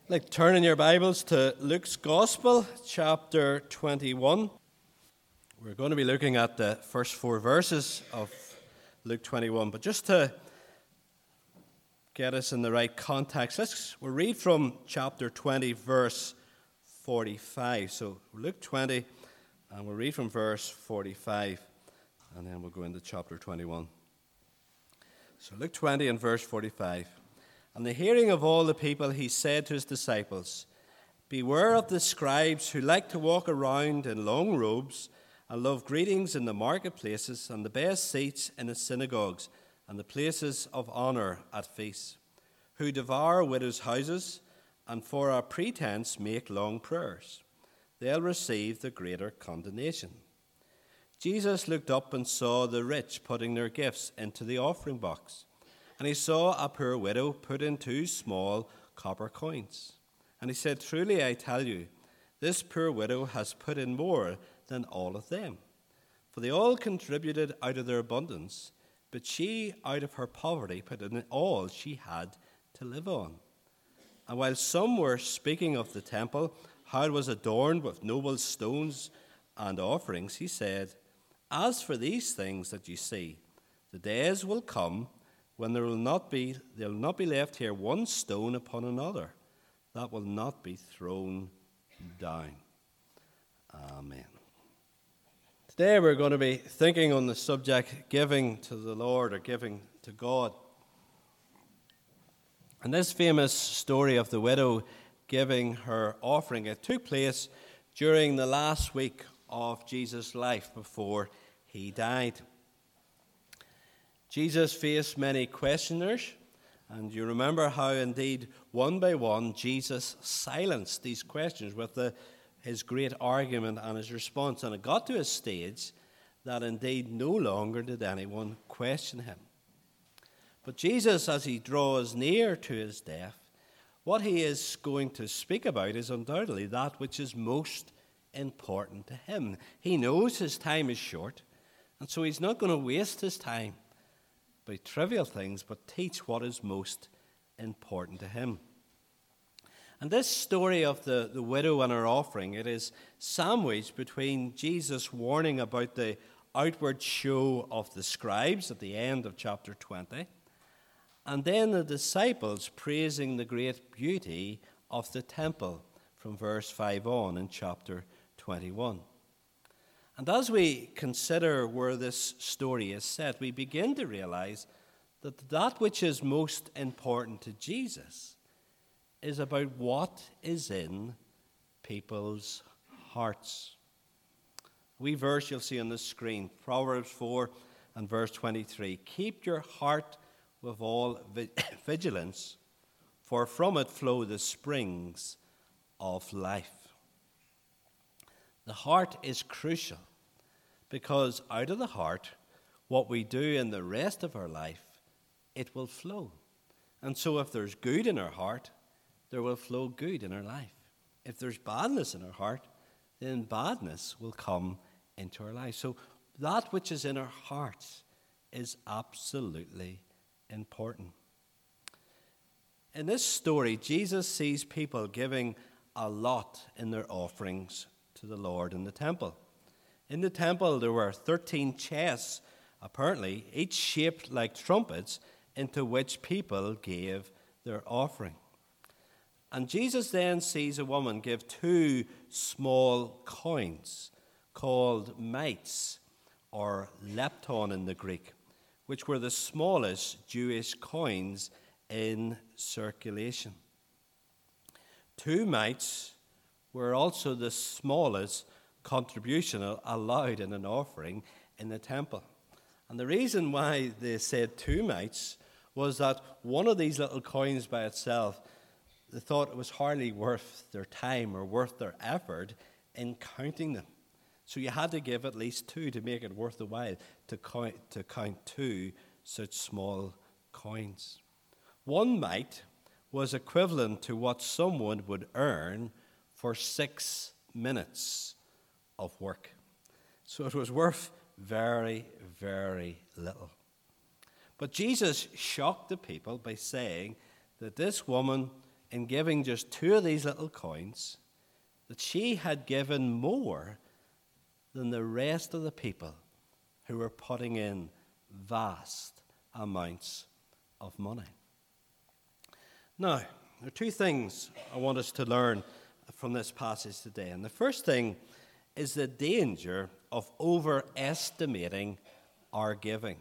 Like turn in your Bibles to Luke's Gospel, chapter 21. We're going to be looking at the first four verses of Luke 21, but just to get us in the right context, we'll read from chapter 20, verse 45. So Luke 20, and we'll read from verse 45, and then we'll go into chapter 21. So Luke 20 and verse 45. On the hearing of all the people, he said to his disciples, "Beware of the scribes who like to walk around in long robes and love greetings in the marketplaces and the best seats in the synagogues and the places of honor at feasts, who devour widows' houses and for a pretense make long prayers. They'll receive the greater condemnation." Jesus looked up and saw the rich putting their gifts into the offering box. And he saw a poor widow put in 2 small copper coins. And he said, "Truly I tell you, this poor widow has put in more than all of them. For they all contributed out of their abundance, but she out of her poverty put in all she had to live on." And while some were speaking of the temple, how it was adorned with noble stones and offerings, he said, "As for these things that you see, the days will come when there will not be left here one stone upon another that will not be thrown down." Amen. Today we're going to be thinking on the subject giving to the Lord or giving to God. And this famous story of the widow giving her offering, it took place during the last week of Jesus' life before he died. Jesus faced many questioners, and you remember how indeed one by one Jesus silenced these questions with his great argument and his response. And it got to a stage that indeed no longer did anyone question him. But Jesus, as he draws near to his death, what he is going to speak about is undoubtedly that which is most important to him. He knows his time is short, and so he's not going to waste his time by trivial things, but teach what is most important to him. And this story of the widow and her offering, it is sandwiched between Jesus' warning about the outward show of the scribes at the end of chapter 20, and then the disciples praising the great beauty of the temple from verse 5 on in chapter 21. And as we consider where this story is set, we begin to realize that that which is most important to Jesus is about what is in people's hearts. We verse you'll see on the screen, Proverbs 4 and verse 23. "Keep your heart with all vigilance, for from it flow the springs of life." The heart is crucial because out of the heart, what we do in the rest of our life, it will flow. And so if there's good in our heart, there will flow good in our life. If there's badness in our heart, then badness will come into our life. So that which is in our hearts is absolutely important. In this story, Jesus sees people giving a lot in their offerings to the Lord in the temple. In the temple, there were 13 chests, apparently, each shaped like trumpets, into which people gave their offering. And Jesus then sees a woman give 2 small coins called mites, or lepton in the Greek, which were the smallest Jewish coins in circulation. 2 mites were also the smallest contribution allowed in an offering in the temple. And the reason why they said 2 mites was that one of these little coins by itself, they thought it was hardly worth their time or worth their effort in counting them. So you had to give at least 2 to make it worth the while to count 2 such small coins. 1 mite was equivalent to what someone would earn for 6 minutes of work. So it was worth very, very little. But Jesus shocked the people by saying that this woman in giving just 2 of these little coins, that she had given more than the rest of the people who were putting in vast amounts of money. Now, there are 2 things I want us to learn from this passage today. And the first thing is the danger of overestimating our giving.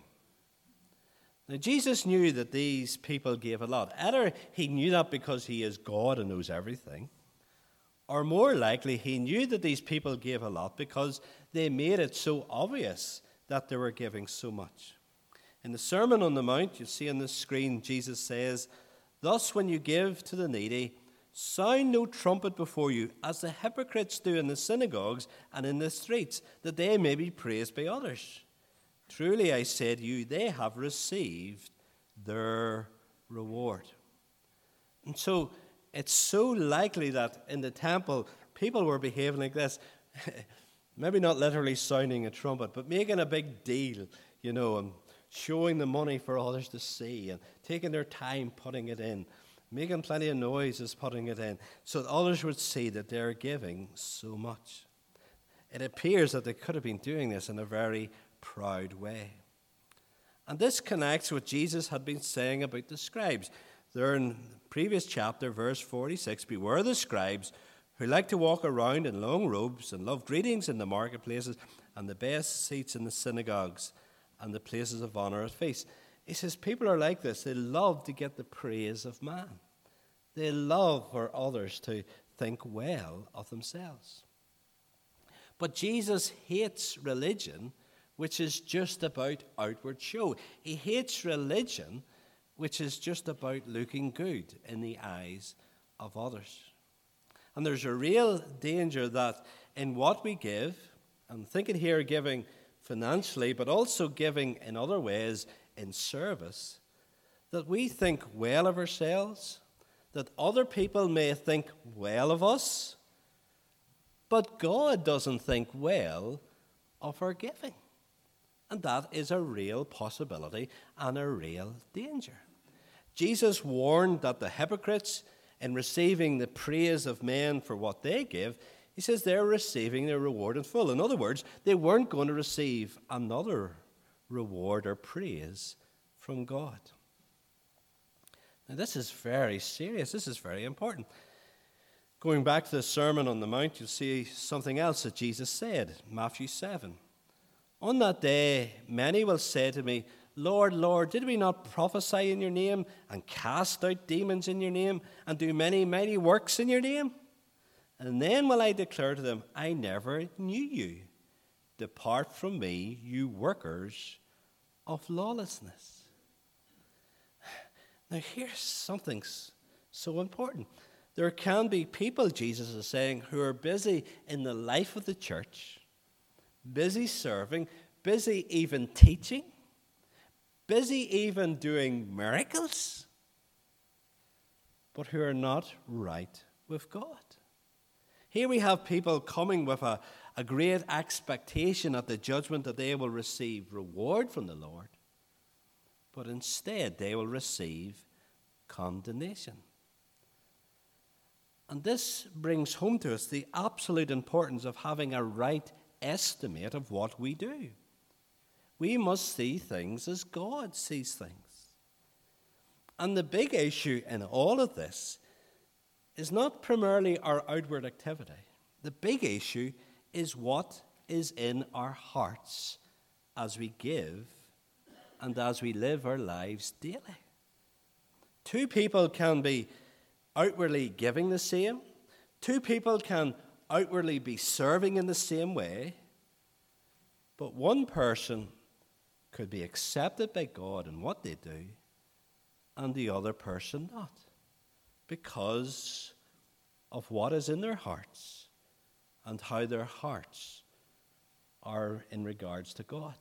Now, Jesus knew that these people gave a lot. Either he knew that because he is God and knows everything, or more likely he knew that these people gave a lot because they made it so obvious that they were giving so much. In the Sermon on the Mount, you see on the screen, Jesus says, "Thus when you give to the needy, sound no trumpet before you, as the hypocrites do in the synagogues and in the streets, that they may be praised by others. Truly I say to you, they have received their reward." And so it's so likely that in the temple, people were behaving like this. Maybe not literally sounding a trumpet, but making a big deal, and showing the money for others to see, and taking their time putting it in, making plenty of noise as putting it in, so that others would see that they're giving so much. It appears that they could have been doing this in a very proud way. And this connects with what Jesus had been saying about the scribes. There in the previous chapter, verse 46, "Beware the scribes who like to walk around in long robes and love greetings in the marketplaces and the best seats in the synagogues and the places of honor at feasts." He says people are like this. They love to get the praise of man. They love for others to think well of themselves. But Jesus hates religion which is just about outward show. He hates religion which is just about looking good in the eyes of others. And there's a real danger that in what we give, I'm thinking here giving financially, but also giving in other ways in service, that we think well of ourselves, that other people may think well of us, but God doesn't think well of our giving. And that is a real possibility and a real danger. Jesus warned that the hypocrites, in receiving the praise of men for what they give, he says they're receiving their reward in full. In other words, they weren't going to receive another reward or praise from God. Now, this is very serious. This is very important. Going back to the Sermon on the Mount, you'll see something else that Jesus said, Matthew 7. "On that day, many will say to me, 'Lord, Lord, did we not prophesy in your name and cast out demons in your name and do many mighty works in your name?' And then will I declare to them, 'I never knew you. Depart from me, you workers of lawlessness.'" Now here's something so important. There can be people, Jesus is saying, who are busy in the life of the church, busy serving, busy even teaching, busy even doing miracles, but who are not right with God. Here we have people coming with a great expectation at the judgment that they will receive reward from the Lord, but instead they will receive condemnation. And this brings home to us the absolute importance of having a right estimate of what we do. We must see things as God sees things. And the big issue in all of this is not primarily our outward activity. The big issue is what is in our hearts as we give and as we live our lives daily. 2 people can be outwardly giving the same. 2 people can outwardly be serving in the same way. But one person could be accepted by God in what they do, and the other person not, because of what is in their hearts and how their hearts are in regards to God.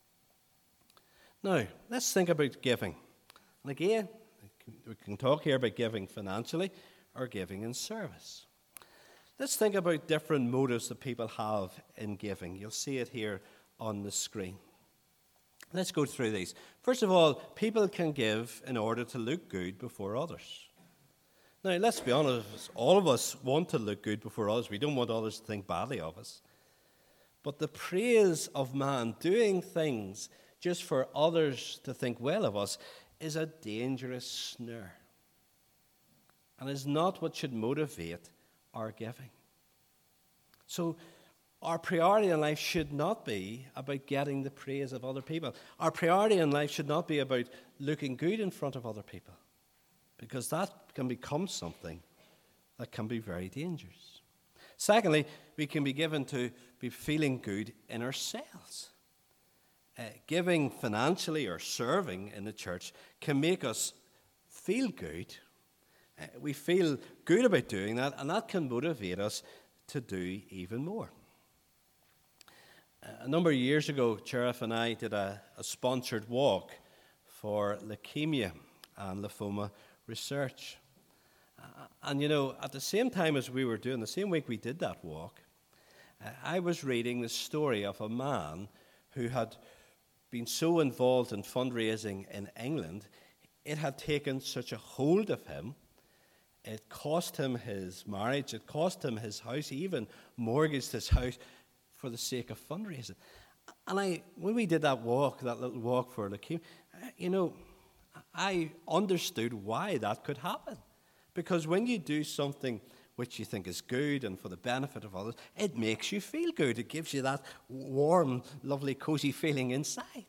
Now, let's think about giving. And again, we can talk here about giving financially or giving in service. Let's think about different motives that people have in giving. You'll see it here on the screen. Let's go through these. First of all, people can give in order to look good before others. Now, let's be honest, all of us want to look good before others. We don't want others to think badly of us. But the praise of man doing things just for others to think well of us is a dangerous snare, and is not what should motivate our giving. So our priority in life should not be about getting the praise of other people. Our priority in life should not be about looking good in front of other people, because that can become something that can be very dangerous. Secondly, we can be given to be feeling good in ourselves. Giving financially or serving in the church can make us feel good. We feel good about doing that, and that can motivate us to do even more. A number of years ago, Sheriff and I did a sponsored walk for leukemia and lymphoma research. And at the same time as we were doing, the same week we did that walk, I was reading the story of a man who had been so involved in fundraising in England, it had taken such a hold of him. It cost him his marriage, it cost him his house, he even mortgaged his house for the sake of fundraising. And when we did that little walk for leukemia, I understood why that could happen. Because when you do something which you think is good and for the benefit of others, it makes you feel good. It gives you that warm, lovely, cozy feeling inside.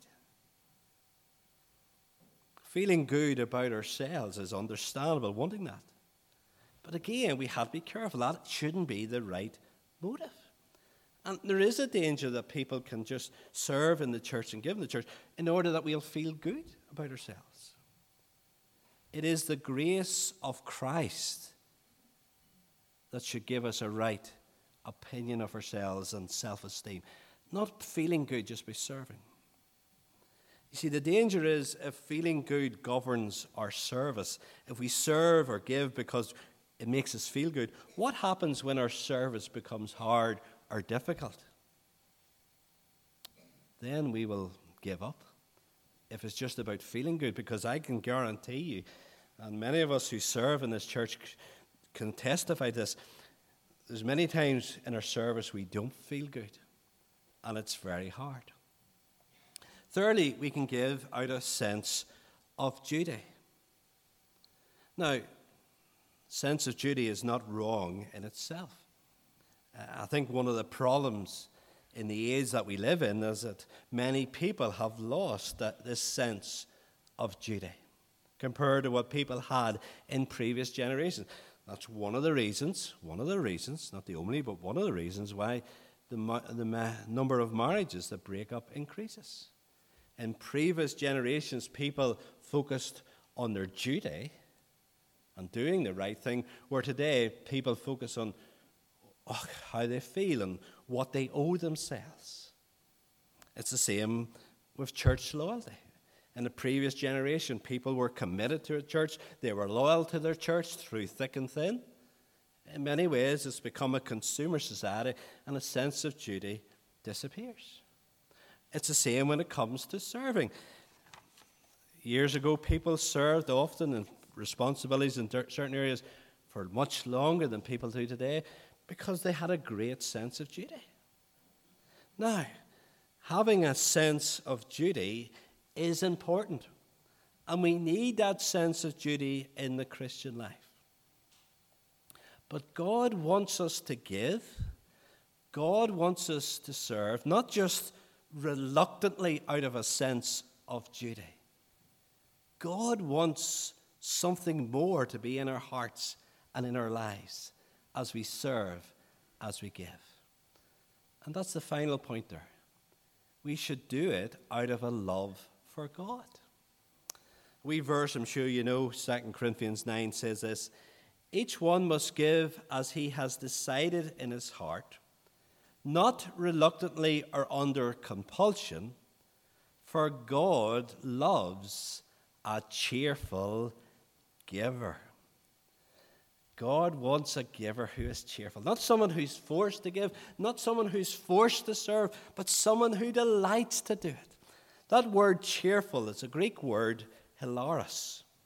Feeling good about ourselves is understandable, wanting that. But again, we have to be careful. That shouldn't be the right motive. And there is a danger that people can just serve in the church and give in the church in order that we'll feel good about ourselves. It is the grace of Christ that should give us a right opinion of ourselves and self-esteem, not feeling good just by serving. You see, the danger is if feeling good governs our service, if we serve or give because it makes us feel good, what happens when our service becomes hard or difficult? Then we will give up if it's just about feeling good, because I can guarantee you, and many of us who serve in this church can testify to this, there's many times in our service we don't feel good, and it's very hard. Thirdly, we can give out a sense of duty. Now, sense of duty is not wrong in itself. I think one of the problems in the age that we live in is that many people have lost this sense of duty compared to what people had in previous generations. That's one of the reasons, not the only, but one of the reasons why the number of marriages that break up increases. In previous generations, people focused on their duty and doing the right thing, where today people focus on how they feel and what they owe themselves. It's the same with church loyalty. In the previous generation, people were committed to a church. They were loyal to their church through thick and thin. In many ways, it's become a consumer society, and a sense of duty disappears. It's the same when it comes to serving. Years ago, people served often in responsibilities in certain areas for much longer than people do today because they had a great sense of duty. Now, having a sense of duty is important, and we need that sense of duty in the Christian life. But God wants us to give. God wants us to serve, not just reluctantly out of a sense of duty. God wants something more to be in our hearts and in our lives as we serve, as we give. And that's the final point there. We should do it out of a love for God. We verse, I'm sure you know, 2 Corinthians 9 says this: each one must give as he has decided in his heart, not reluctantly or under compulsion, for God loves a cheerful giver. God wants a giver who is cheerful. Not someone who's forced to give, not someone who's forced to serve, but someone who delights to do it. That word cheerful is a Greek word, hilaros.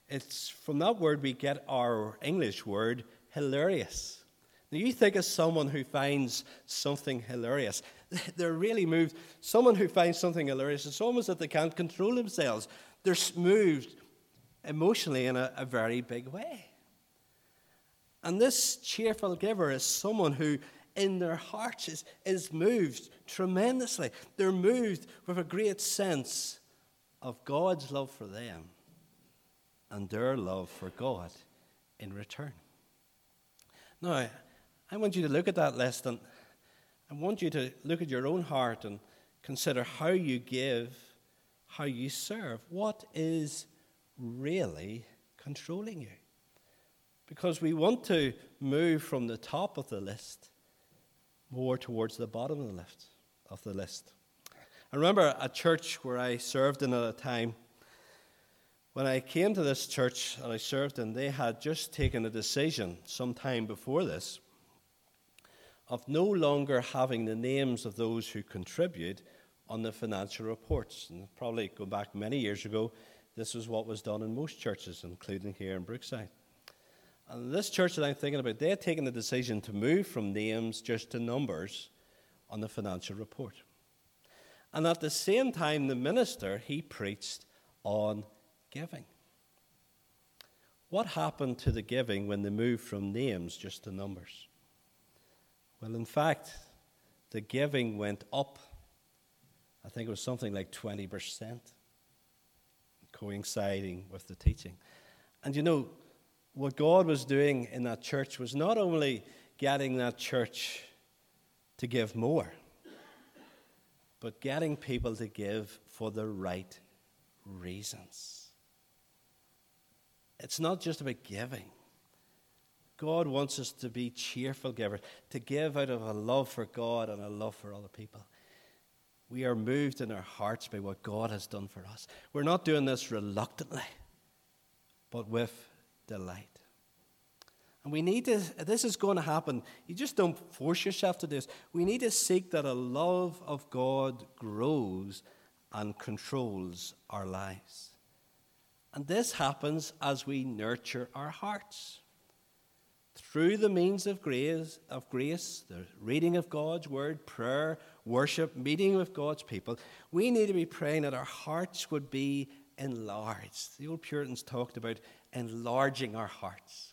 It's from that word we get our English word hilarious. Now you think of someone who finds something hilarious. They're really moved. Someone who finds something hilarious, it's almost that they can't control themselves. They're moved emotionally in a very big way. And this cheerful giver is someone who in their hearts is moved tremendously. They're moved with a great sense of God's love for them and their love for God in return. Now, I want you to look at that list, and I want you to look at your own heart and consider how you give, how you serve. What is really controlling you? Because we want to move from the top of the list more towards the bottom of the list. I remember a church where I served in at a time. When I came to this church and I served in, they had just taken a decision some time before this of no longer having the names of those who contribute on the financial reports. And probably go back many years ago, this was what was done in most churches, including here in Brookside. And this church that I'm thinking about, they had taken the decision to move from names just to numbers on the financial report. And at the same time, the minister, he preached on giving. What happened to the giving when they moved from names just to numbers? Well, in fact, the giving went up. I think it was something like 20%, coinciding with the teaching. And you know, what God was doing in that church was not only getting that church to give more, but getting people to give for the right reasons. It's not just about giving. God wants us to be cheerful givers, to give out of a love for God and a love for other people. We are moved in our hearts by what God has done for us. We're not doing this reluctantly, but with delight. And we need to, this is going to happen. You just don't force yourself to do this. We need to seek that a love of God grows and controls our lives. And this happens as we nurture our hearts. Through the means of grace, the reading of God's word, prayer, worship, meeting with God's people, we need to be praying that our hearts would be enlarged. The old Puritans talked about enlarging our hearts.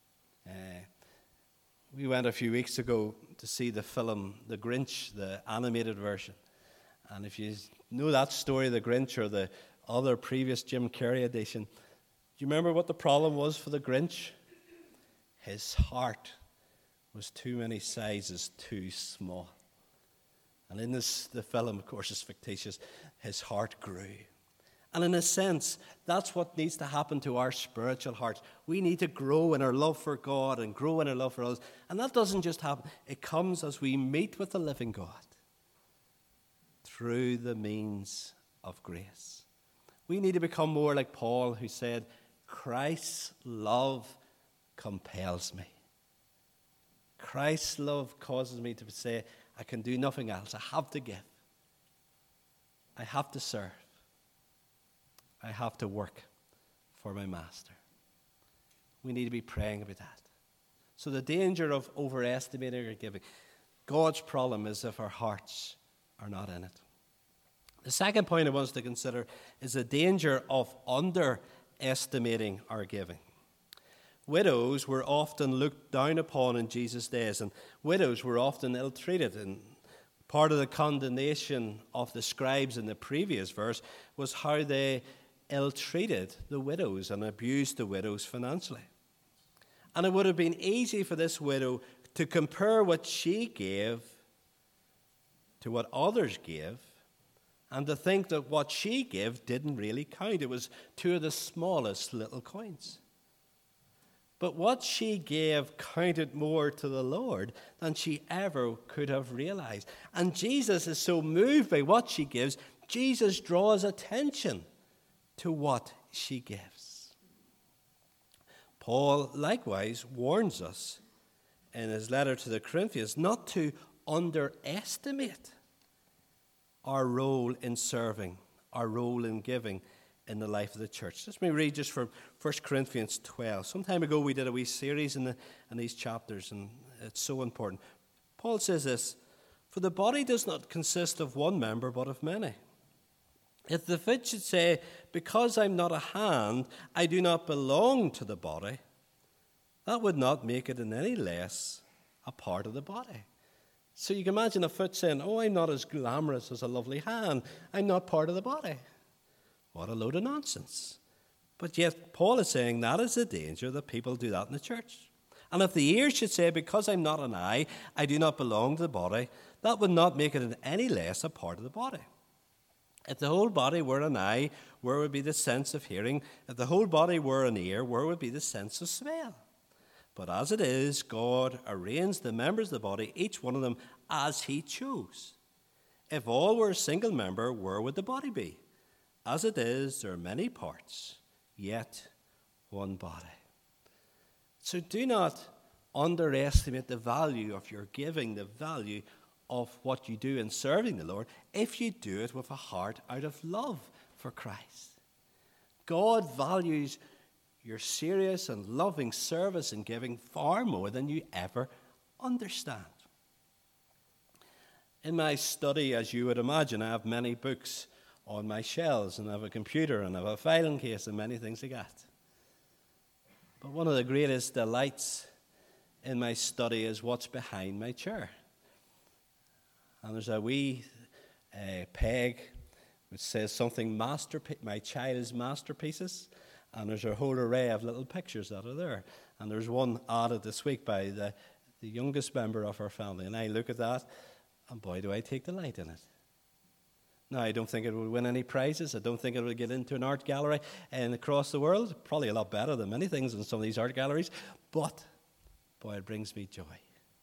We went a few weeks ago to see the film The Grinch, the animated version. And if you know that story, The Grinch, or the other previous Jim Carrey edition, do you remember what the problem was for the Grinch? His heart was too many sizes too small. And in the film, of course, is fictitious, his heart grew. And in a sense, that's what needs to happen to our spiritual hearts. We need to grow in our love for God and grow in our love for others. And that doesn't just happen. It comes as we meet with the living God through the means of grace. We need to become more like Paul, who said, Christ's love compels me. Christ's love causes me to say, I can do nothing else. I have to give. I have to serve. I have to work for my master. We need to be praying about that. So the danger of overestimating our giving. God's problem is if our hearts are not in it. The second point I want us to consider is the danger of underestimating our giving. Widows were often looked down upon in Jesus' days, and widows were often ill-treated. And part of the condemnation of the scribes in the previous verse was how they ill-treated the widows and abused the widows financially. And it would have been easy for this widow to compare what she gave to what others gave, and to think that what she gave didn't really count. It was two of the smallest little coins. But what she gave counted more to the Lord than she ever could have realized. And Jesus is so moved by what she gives, Jesus draws attention to what she gives. Paul likewise warns us in his letter to the Corinthians not to underestimate our role in serving, our role in giving in the life of the church. Let me read just from 1 Corinthians 12. Some time ago we did a wee series in these chapters, and it's so important. Paul says this, "For the body does not consist of one member, but of many. If the foot should say, 'Because I'm not a hand, I do not belong to the body,' that would not make it in any less a part of the body." So you can imagine a foot saying, "Oh, I'm not as glamorous as a lovely hand. I'm not part of the body." What a load of nonsense. But yet Paul is saying that is the danger that people do that in the church. And if the ear should say, "Because I'm not an eye, I do not belong to the body," that would not make it in any less a part of the body. If the whole body were an eye, where would be the sense of hearing? If the whole body were an ear, where would be the sense of smell? But as it is, God arranged the members of the body, each one of them, as he chose. If all were a single member, where would the body be? As it is, there are many parts, yet one body. So do not underestimate the value of your giving, the value of what you do in serving the Lord, if you do it with a heart out of love for Christ. God values your serious and loving service and giving far more than you ever understand. In my study, as you would imagine, I have many books on my shelves, and I have a computer, and I have a filing case, and many things like that. But one of the greatest delights in my study is what's behind my chair. And there's a wee peg which says something, my child's masterpieces. And there's a whole array of little pictures that are there. And there's one added this week by the youngest member of our family. And I look at that, and boy, do I take delight in it. Now, I don't think it will win any prizes. I don't think it will get into an art gallery across the world. Probably a lot better than many things in some of these art galleries. But, boy, it brings me joy.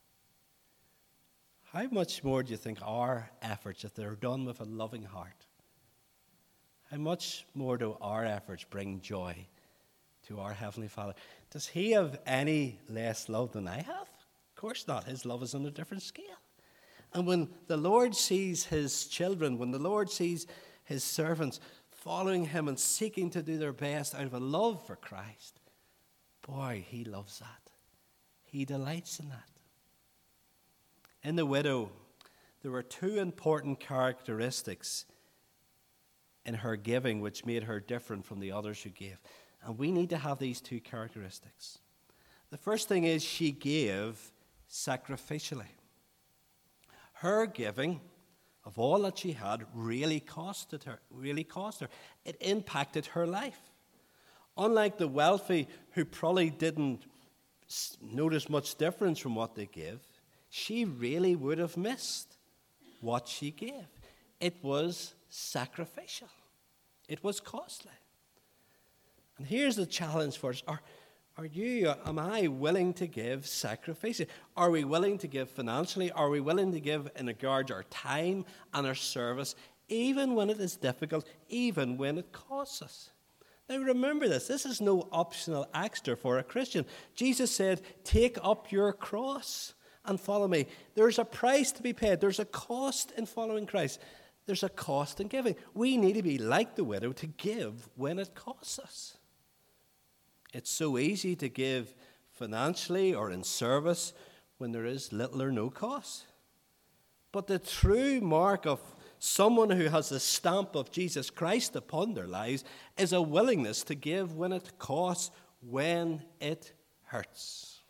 How much more do you think our efforts, if they're done with a loving heart, how much more do our efforts bring joy to our Heavenly Father? Does he have any less love than I have? Of course not. His love is on a different scale. And when the Lord sees his children, when the Lord sees his servants following him and seeking to do their best out of a love for Christ, boy, he loves that. He delights in that. In the widow, there were two important characteristics in her giving which made her different from the others who gave. And we need to have these two characteristics. The first thing is she gave sacrificially. Her giving of all that she had really cost her. It impacted her life. Unlike the wealthy who probably didn't notice much difference from what they give, she really would have missed what she gave. It was sacrificial. It was costly. And here's the challenge for us. Am I willing to give sacrificially? Are we willing to give financially? Are we willing to give in regards our time and our service, even when it is difficult, even when it costs us? Now remember this. This is no optional extra for a Christian. Jesus said, "Take up your cross and follow me." There's a price to be paid. There's a cost in following Christ. There's a cost in giving. We need to be like the widow to give when it costs us. It's so easy to give financially or in service when there is little or no cost. But the true mark of someone who has the stamp of Jesus Christ upon their lives is a willingness to give when it costs, when it hurts.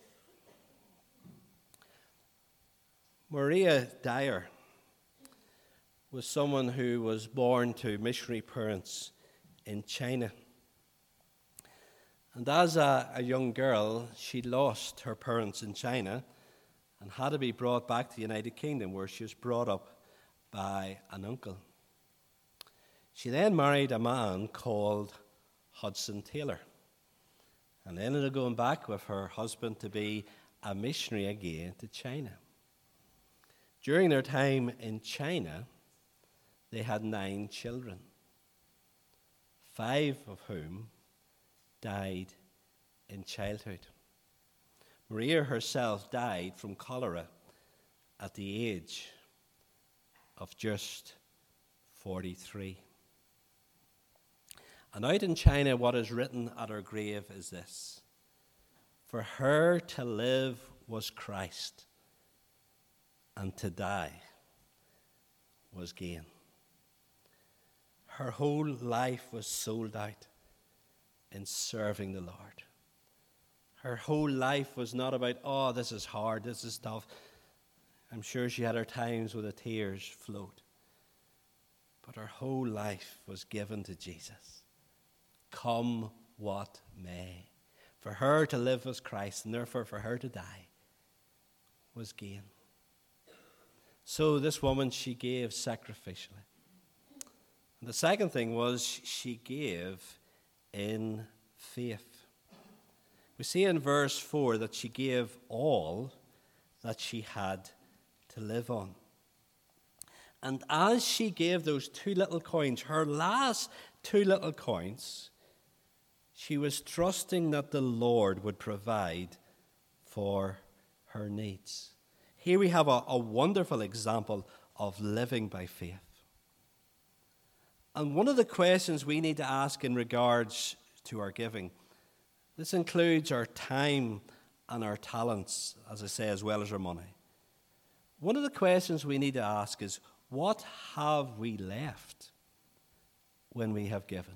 Maria Dyer was someone who was born to missionary parents in China. And as a young girl, she lost her parents in China and had to be brought back to the United Kingdom, where she was brought up by an uncle. She then married a man called Hudson Taylor, and ended up going back with her husband to be a missionary again to China. During their time in China, they had 9 children, 5 of whom died in childhood. Maria herself died from cholera at the age of just 43. And out in China, what is written at her grave is this: for her to live was Christ, and to die was gain. Her whole life was sold out in serving the Lord. Her whole life was not about, oh, this is hard, this is tough. I'm sure she had her times where the tears flowed. But her whole life was given to Jesus. Come what may. For her to live was Christ, and therefore for her to die was gain. So this woman, she gave sacrificially. And the second thing was she gave in faith. We see in verse 4 that she gave all that she had to live on. And as she gave those 2 little coins, her last 2 little coins, she was trusting that the Lord would provide for her needs. Here we have a wonderful example of living by faith. And one of the questions we need to ask in regards to our giving, this includes our time and our talents, as I say, as well as our money. One of the questions we need to ask is, what have we left when we have given?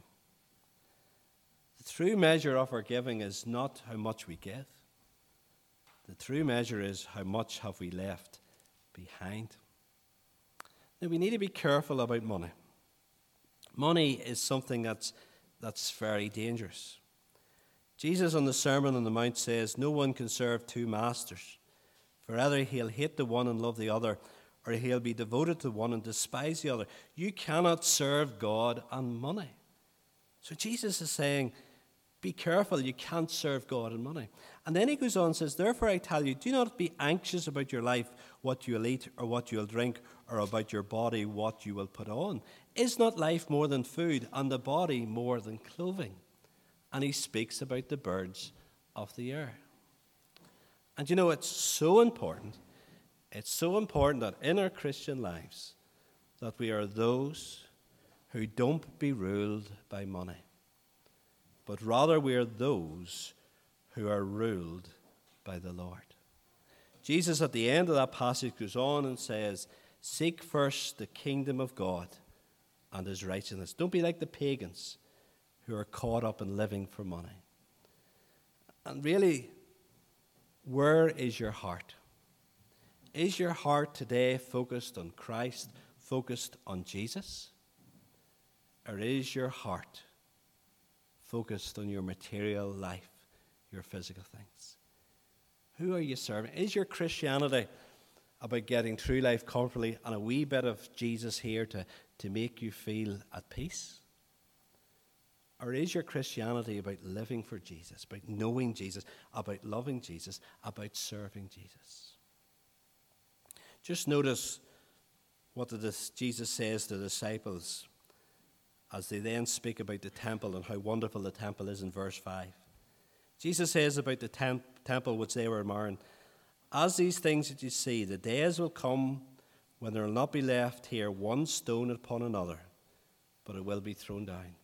The true measure of our giving is not how much we give. The true measure is how much have we left behind. Now, we need to be careful about money. Money is something that's very dangerous. Jesus on the Sermon on the Mount says, no one can serve 2 masters, for either he'll hate the one and love the other, or he'll be devoted to one and despise the other. You cannot serve God and money. So Jesus is saying, be careful, you can't serve God and money. And then he goes on and says, therefore I tell you, do not be anxious about your life, what you'll eat or what you'll drink, or about your body, what you will put on. Is not life more than food, and the body more than clothing? And he speaks about the birds of the air. And you know, it's so important that in our Christian lives, that we are those who don't be ruled by money, but rather we are those who are ruled by the Lord. Jesus at the end of that passage goes on and says, seek first the kingdom of God and his righteousness. Don't be like the pagans who are caught up in living for money. And really, where is your heart? Is your heart today focused on Christ, focused on Jesus? Or is your heart focused on your material life, your physical things? Who are you serving? Is your Christianity about getting through life comfortably and a wee bit of Jesus here to make you feel at peace? Or is your Christianity about living for Jesus, about knowing Jesus, about loving Jesus, about serving Jesus? Just notice what Jesus says to the disciples as they then speak about the temple and how wonderful the temple is in verse 5. Jesus says about the temple which they were admiring, as these things that you see, the days will come when there will not be left here one stone upon another, but it will be thrown down.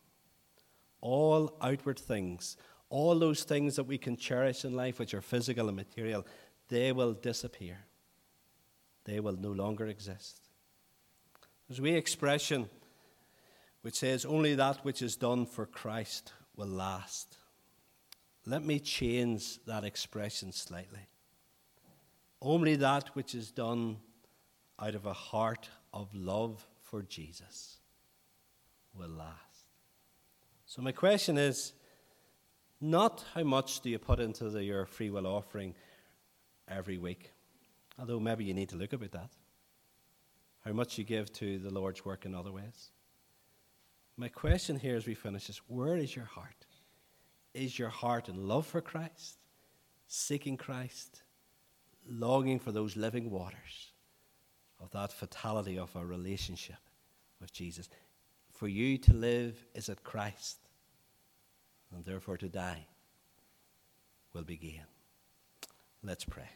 All outward things, all those things that we can cherish in life, which are physical and material, they will disappear. They will no longer exist. There's a wee expression which says, only that which is done for Christ will last. Let me change that expression slightly. Only that which is done out of a heart of love for Jesus will last. So my question is, not how much do you put into your free will offering every week, although maybe you need to look about that. How much you give to the Lord's work in other ways. My question here as we finish is, where is your heart? Is your heart in love for Christ, seeking Christ, longing for those living waters of that vitality of a relationship with Jesus? For you to live is at Christ, and therefore to die will be gain. Let's pray.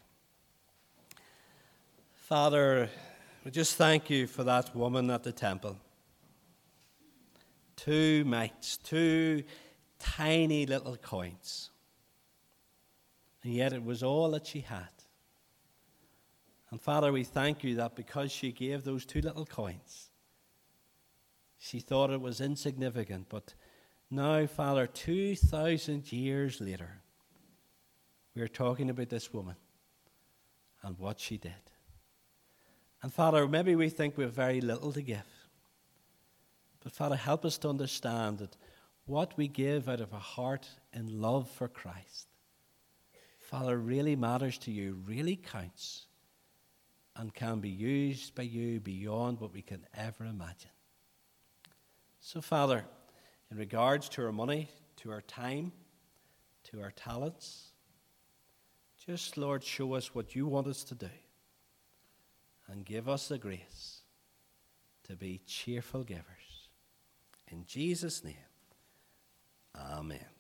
Father, we just thank you for that woman at the temple. 2 mites, 2 tiny little coins. And yet it was all that she had. And Father, we thank you that because she gave those 2 little coins, she thought it was insignificant. But now, Father, 2,000 years later, we are talking about this woman and what she did. And Father, maybe we think we have very little to give. But Father, help us to understand that what we give out of a heart in love for Christ, Father, really matters to you, really counts, and can be used by you beyond what we can ever imagine. So, Father, in regards to our money, to our time, to our talents, just, Lord, show us what you want us to do and give us the grace to be cheerful givers. In Jesus' name, amen.